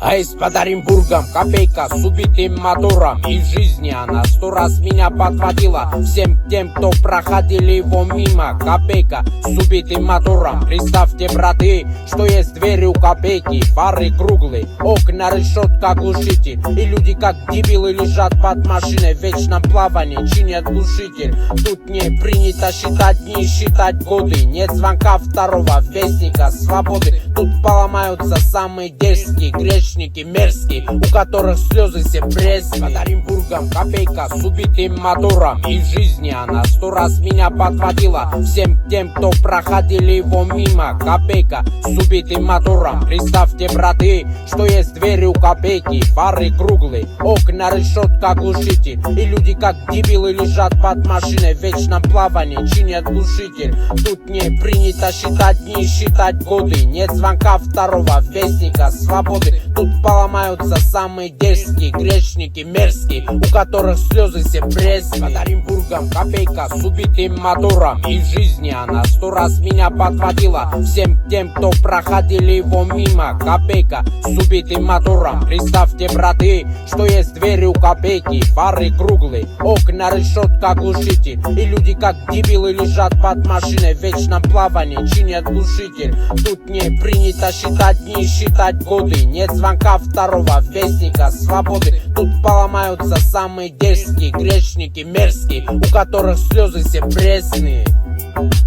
А из под Оренбургом копейка с убитым мотором. И в жизни она 100 раз меня подводила. Всем тем, кто проходили его мимо. Копейка с убитым мотором. Представьте, браты, что есть двери у копейки. Фары круглые, окна, решетка, глушитель. И люди как дебилы лежат под машиной в вечном плавании, чинят глушитель. Тут не принято считать дни, считать годы. Нет звонка второго вестника свободы. Тут поломаются самые дерзкие грешники мерзкие, у которых слезы все пресные. Под Оренбургом копейка с убитым мотором. И в жизни она 100 раз меня подводила. Всем тем, кто проходили его мимо. Копейка с убитым мотором. Представьте, браты, что есть двери у копейки. Фары круглые, окна, решетка, глушитель. И люди как дебилы лежат под машиной в вечном плавании, чинят глушитель. Тут не принято считать дни, считать годы. Нет звонка второго вестника свободы. Тут поломаются самые дерзкие грешники мерзкие, у которых слезы все пресные. Под Оренбургом копейка с убитым мотором. И в жизни она 100 раз меня подводила. Всем тем, кто проходили его мимо. Копейка с убитым мотором. Представьте, браты, что есть двери у копейки. Фары круглые, окна, решетка, глушитель. И люди как дебилы лежат под машиной в вечном плавании, чинят глушитель. Тут не принято считать дни, считать годы. Нет звонка второго вестника свободы. Тут поломаются самые дерзкие грешники мерзкие, у которых слезы все пресные.